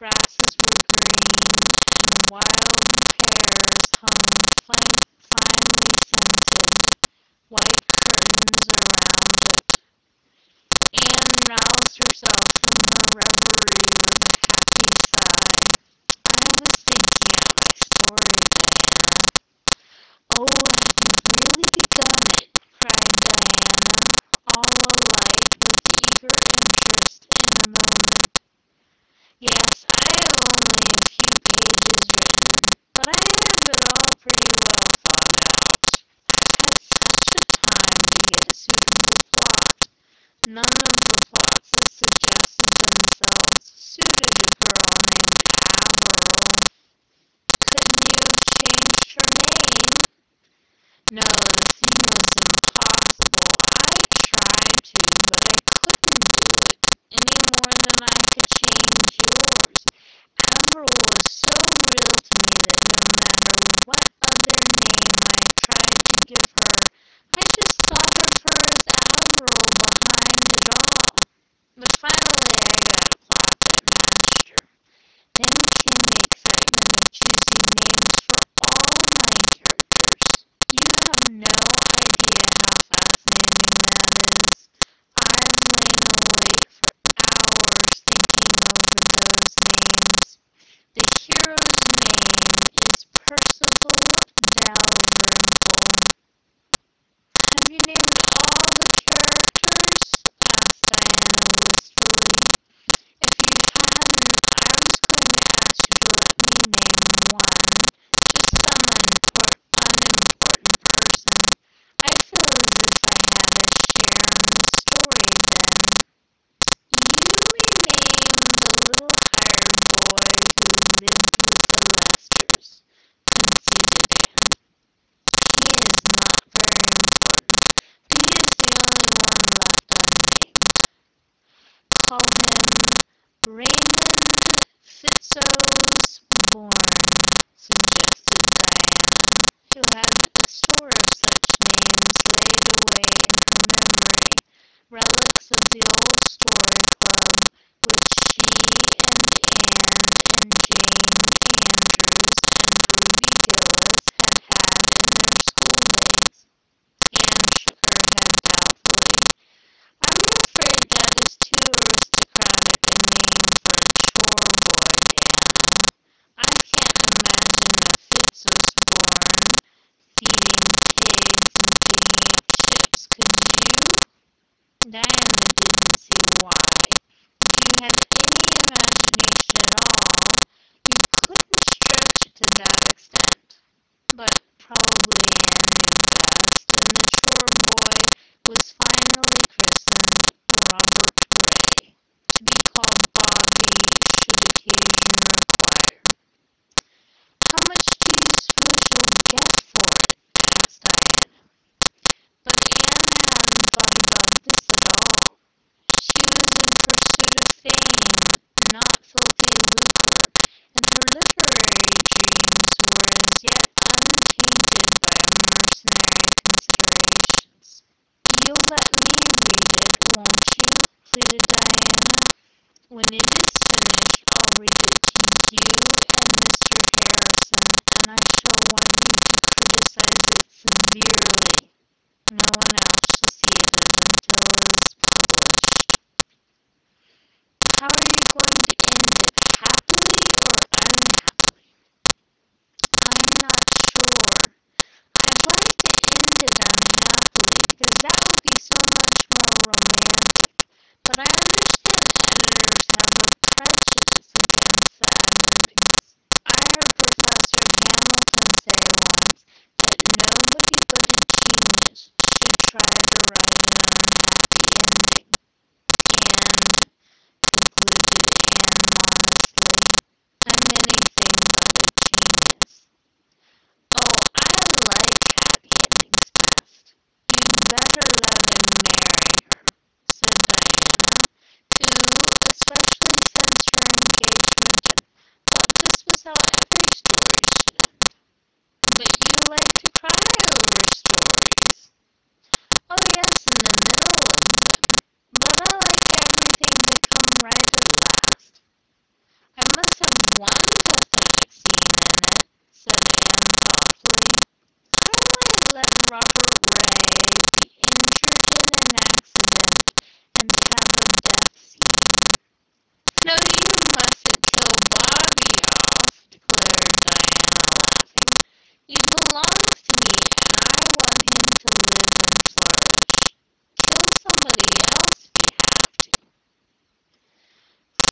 grasses were green, and wild pears hung finely scented, white curtains around it. Anne roused herself from her reverie with a happy sigh. "I was thinking of my story, Diana." "Oh, have you really begun it?" cried Diana, all alight with eager interest in the moment. "Yes, I have only a few pages written, but I have it all pretty well thought out. I've had such a time to get a suitable plot. None of the plots that suggested themselves suited a girl named Avril." "Couldn't you have changed her name?" "No, the thing was impossible. I tried to, but I couldn't do it, any more than I could change yours. Avril was so real to me that no matter what other name I tried to give her, I just thought of her as Avril behind it all. But finally I got a plot that matched her. Then came the excitement of choosing names for all my characters. You have no idea how fascinating that is. I've lain awake for hours thinking over those names. The hero's name is Percival Dalrymple." "Have you named all the characters?" asked Diana wistfully. "If you hadn't, I was going to ask you to let me name one, just some unimportant person. I feel as if I had a share in the story then." "You may name the little hired boy who lived with the Lesters," conceded Anne. "He is not very important, but he is the only one left unnamed. Call him Raymond Fitzosborne," suggested Diana, who had a store of such names laid away in her memory, relics of the old story club which she and Anne and James Andrews and Ruby Gillis had had in their school days. Anne shook her head doubtfully. "I'm afraid that is too aristocratic a name for a chore boy, Dan. I can't imagine a Fitzosborne feeding pigs and picking up chips, could you?" Diana didn't see why. If you had any imagination at all, you couldn't stretch it to that extent. But probably Anne knew best, and the chore boy was finally christened Robert Gray. To be called Bobby should occasion require. "How much do you suppose you'll get for it?" asked Diana. But Anne hadn't thought about this at all. She was in pursuit of fame, not filthy lucre, and her literary dreams were as yet untainted by mercenary considerations. "You'll let me read it, won't you?" pleaded Diana. "When it is finished, I'll read it to you and Mr. Harrison, and I shall want you to criticize it severely. No one else shall see it until it's published." "How are you going to end it? Happily or unhappily?" "I'm not sure. I'd like it ended unhappily, because that would be so much more romantic. But I understand editors have a prejudice against sad endings. I heard Professor Hamilton say once that nobody but a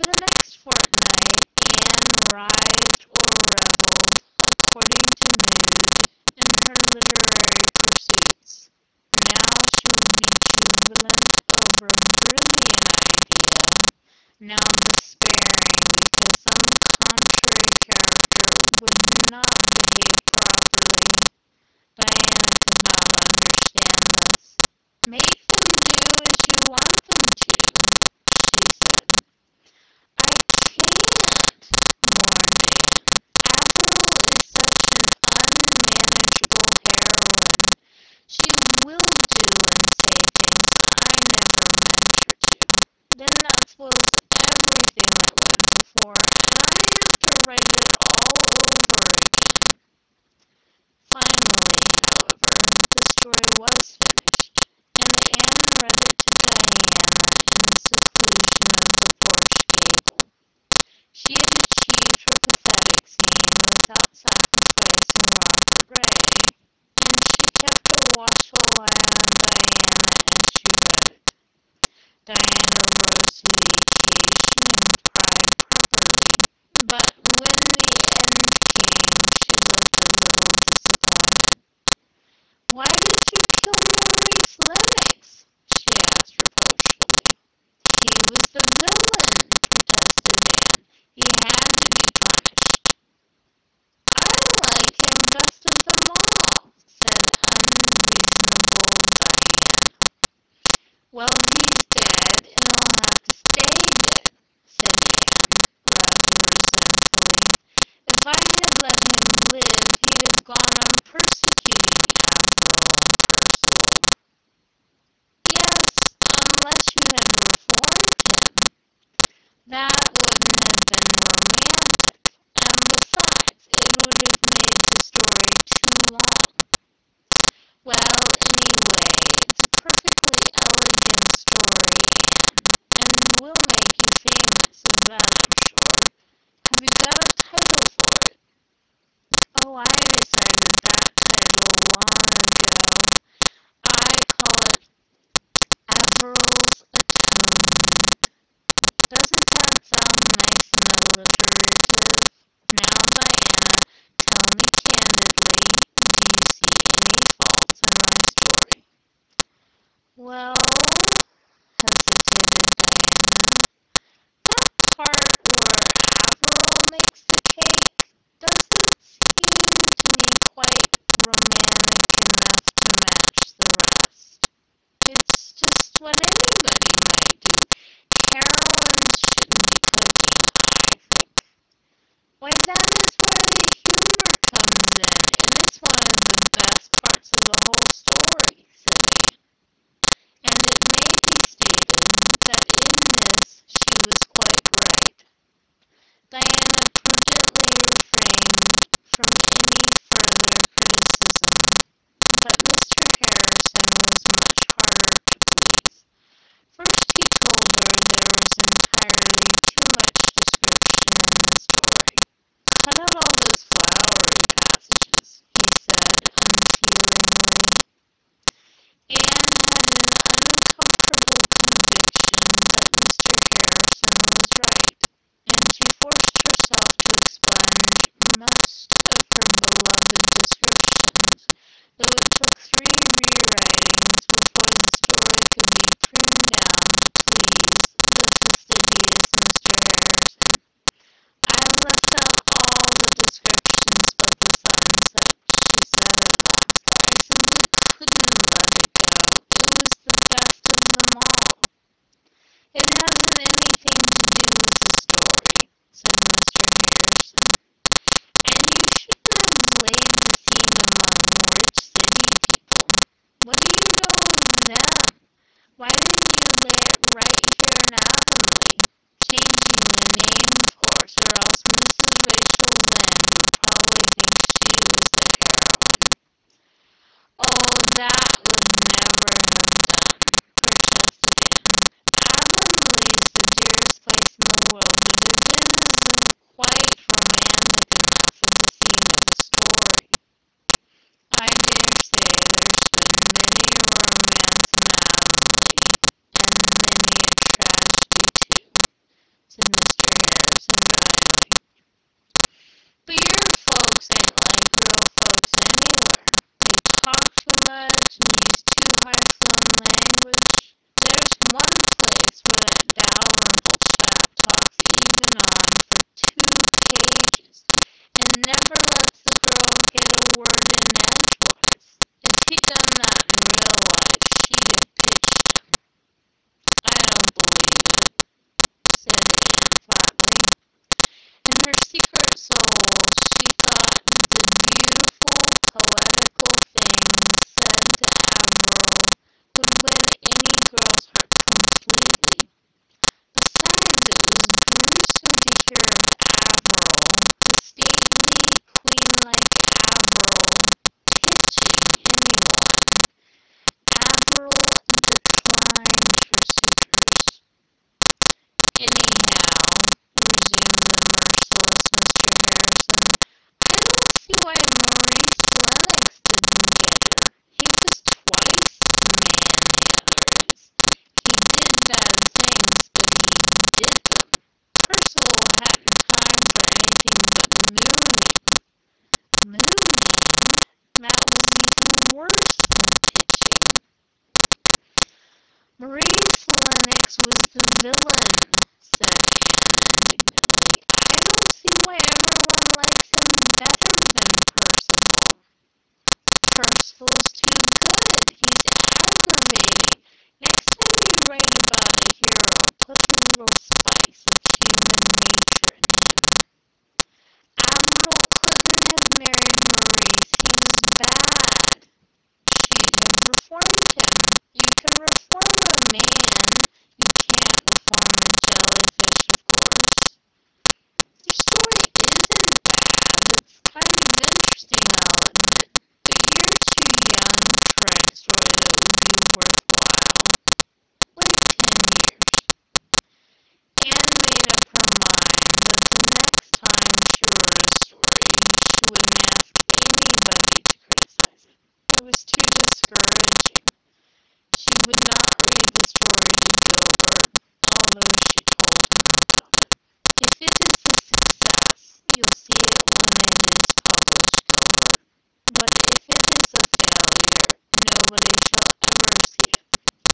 For the next fortnight Anne writhed or revelled, according to mood, in her literary pursuits. Now she would be jubilant over a brilliant idea, now despairing because some contrary character would not behave properly. Diana could not understand this. "Make them do as you want them to," she said. "I can't," mourned Anne. "Averil is such an unmanageable heroine. She will do and say things I never meant her to. Then that spoils everything I went for, and I have to write it all over again." Finally, however, the story was finished, and Anne read it to Diana in the seclusion of the porch gable. She had achieved her pathetic scene without sacrificing Robert Ray, and she kept a watchful eye on Diana as she read it. Diana rose to the occasion and cried prettily, but when the end came she looked a little disappointed. "Why did you kill Maurice Lennox?" she asked reproachfully. "He was the villain," protested Anne. "He had to be punished." "I like him best of them all," said unreasonable Diana. "Well, he's dead, and he'll have to stay dead," said Anne, rather resentfully. "If I had let him live, he'd have gone on persecuting Averil and Percival." "Yes, unless you had reformed him. That wouldn't have been romantic, and besides, it would have made the story too long." "Well, anyway, it's a perfectly elegant story, Anne, and will make you famous, of that I'm sure. Have you got a title for it?" "Oh, I decided that title long ago. I call it Averil's Atonement. Doesn't that sound nice and alliterative? Now, Diana, tell me candidly, do you see any faults in my story?" "Well," hesitated Diana, "that part where Averil makes the cake doesn't seem to me quite romantic enough to match the rest. It's just what anybody might do. Heroines shouldn't be cooking, I think." "Why, that is where the humor comes in, and it's one of the best parts of the whole story," said Anne. And it may be stated that in this she was quite right. Diana prudently refrained from any further criticism, but Mr. Harrison was much harder to please. First he told her there was entirely too much description in the story. "Cut out all those flowery passages," he said unfeelingly. Anne had an uncomfortable conviction that Mr. Harrison was right, and she forced herself to expunge most of her beloved descriptions, though it took 3 rewritings before the story could be pruned down to please the fastidious Mr. Harrison. "I've left out all the descriptions but the sunset," she said at last. "I simply couldn't let it go. It was the best of them all." "It hasn't anything to do with the story," said Mr. Harrison. "And you shouldn't have laid the scene among rich city people. What do you know of them? Why didn't you lay it right here in Avonlea? Changing the name, of course, or else Mrs. Rachel Lynde would probably think she was the heroine." "Oh, that would never have done," protested Anne. "Avonlea's the dearest place in the world, but it isn't quite romantic enough for the scene of the story." "I dare say there's been many a romance in Avonlea, and many a tragedy too," said Mr. In her secret soul, she thought the beautiful, poetical things said to Avril would win any girl's heart completely. Besides, it was gruesome to hear Avril, the stately, queen-like Avril, pitching anyone. Avril declined her suitors. Anyhow, resumed the merciless Mr. Harrison, I don't see why Maurice Lennox didn't get her. He was twice the man the other is. He did bad things, but he did them. Percival hadn't time for anything but mooning. Mooning? That was even worse than pitching. Maurice Lennox was the villain, said Anne indignantly. I don't see why everyone likes him better than Percival. Percival's too good. He's aggravating. Next time you write about a hero, put a little spice of human nature into him. Avril couldn't have married Maurice. He was bad. She'd have reformed him. You can reform a man. You can't reform a jellyfish, of course. Your story isn't bad. It's kind of interesting, I'll admit. But you're too young to write a story that would be worthwhile. Wait 10 years. Anne made up her mind that the next time she wrote a story, she wouldn't ask anybody to criticize it. It was too discouraging. She would not read the stories of Gilbert, although she told him about it. If it is a success, you'll see it when they dispublish Gilbert. But if it is a failure, nobody shall ever see it.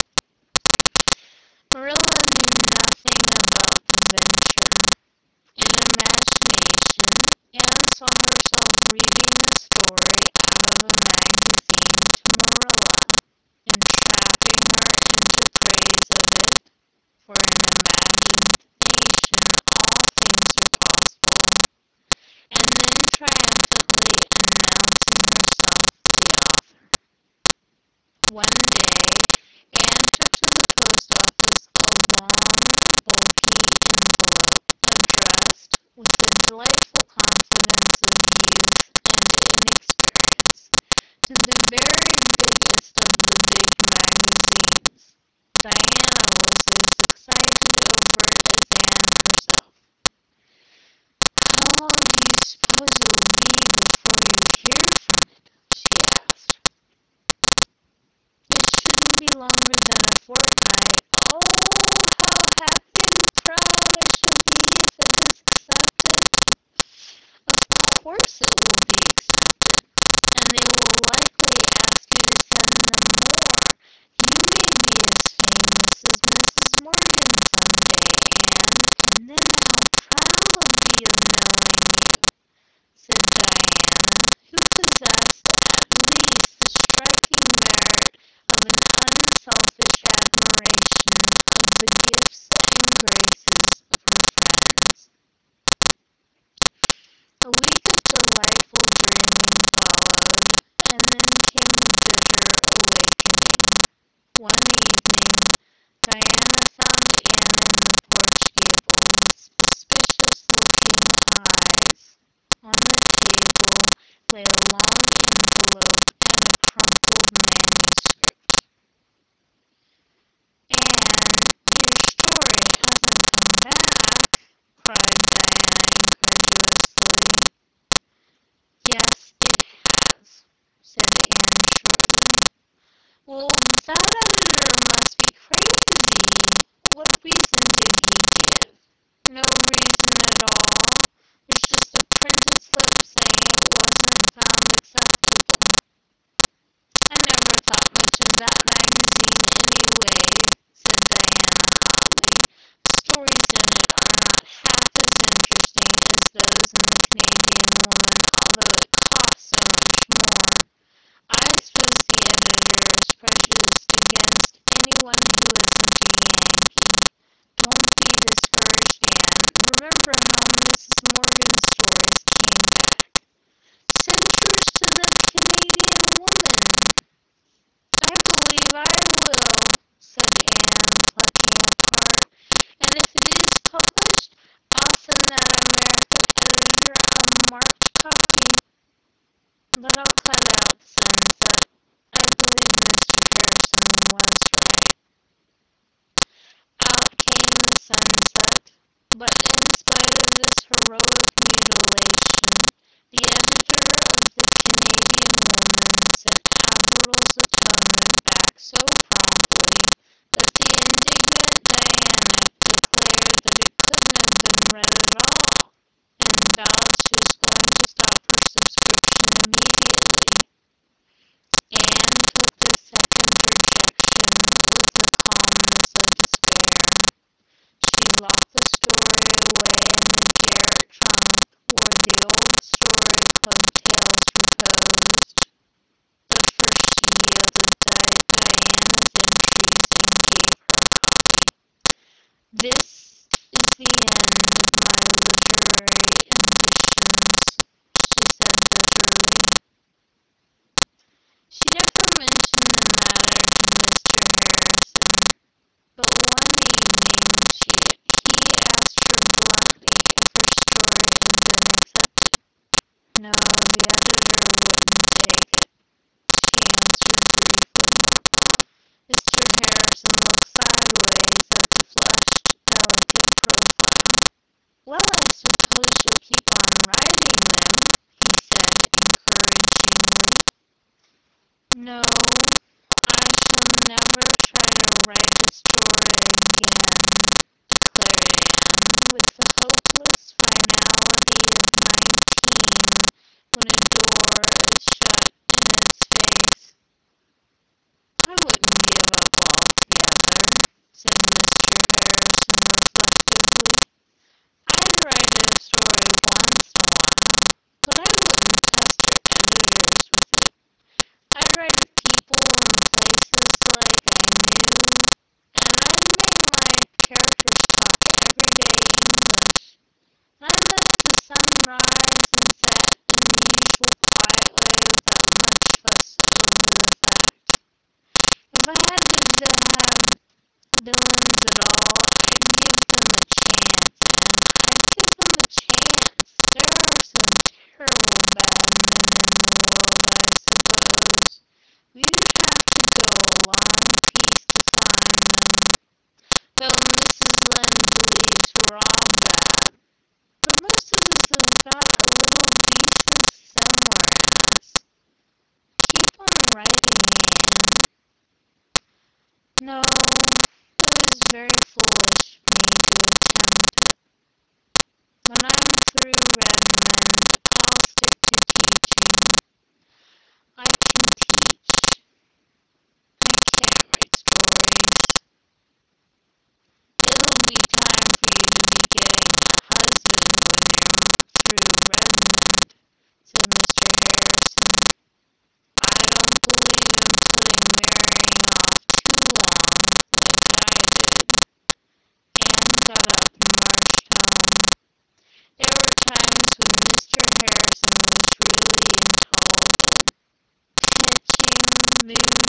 Marilla knew nothing about the venture. In imagination, Anne saw herself reading the story out of a magazine to Marilla, entrapping her into praise of it, for in imagination all things are possible, and then triumphantly announcing herself the author. One day Anne took to the post office a long, bulky envelope addressed, with the delightful confidence of youth and inexperience, to the very biggest of the big magazines. Diana was as excited over it as Anne herself. "How long do you suppose it will be before you hear from it?" she asked. "It shouldn't be longer than a fortnight." "Oh, how happy and proud I shall be if it is accepted." "Of course it will be accepted. And they will likely ask you to send them more. You may be as famous as Mrs. Morgan some day, Anne, and they will be proud of knowing you," said Diana, who possessed at least the striking merit of an unselfish admiration of the gifts and graces of her friends. A week of delightful dreaming followed, and then came the bitter awakening. One evening Diana found Anne in the porch gable with suspicious-looking eyes. On the table lay a long envelope and a crumpled manuscript. "Anne, your story hasn't come back?" cried Diana incredulously. "Yes, it has," said Anne shortly. "Well, that editor must be crazy. What reason did he give?" "No reason at all. There's just a printed slip saying it wasn't found acceptable." "I never thought much of that magazine anyway," said Diana hotly. "The stories in it are not half as interesting as those in the Canadian Woman, although it costs so much more. I suppose the editor is prejudiced against anyone who isn't a Yankee. Don't be discouraged, Anne. Remember how Mrs. Morgan in that America editor a marked copy, but I'll cut out Sunset. I believe Mr. Harrison was right. Out came the sunset. But in spite of this heroic mutilation, the editor of the Canadian Woman sent Admiral's atonement back so promptly that the indignant Diana declared that it couldn't have been read at all and vowed she was going to stop her subscription immediately. Anne took the second rejection with the calmness of despair. She locked the story away in the garret trunk where the old story club tales reposed. But first she yielded Diana's entreaties and gave her a copy. This is the end of my literary ambitions, she said bitterly. She never mentioned the matter to Mr. Harrison, but one evening he asked her bluntly if her story had been accepted. No, the editor wouldn't take it, she answered briefly. Mr. Harrison looked sideways at the flushed, delicate profile. Well, I suppose you'll keep on writing then, he said encouragingly. No, I shall never try to write a story again, declared Anne, with the hopeless finality of 19 when a door is shut in its face. I wouldn't give up altogether, said Mr. Harrison reflectively. I'd write a story once in a while, but I wouldn't pester editors with it. I'd write of people and places like I knew, and I'd make my characters talk everyday English. And I'd let the sun rise and set in the usual quiet way without much fuss over the effect. If I had to have villains at all, I'd give them a chance, and I'd give them a chance. There are some terrible bad men in the world, I suppose. You'd have to go a long piece to find them. Though Mrs. Lynde believes we're all bad. But most of us have got a little decent somewhere in us. Keep on writing, Anne. No, it was very foolish of me to attempt it. When I'm through Redmond, I'll stick to teaching. I can teach. I can't write stories. It'll be time for you to be getting a husband when you're through Redmond, said Mr. Harrison. I don't believe in putting marrying off too long, like I did. Anne got up and marched home. There were times when Mr. Harrison was really intolerable. Pitching,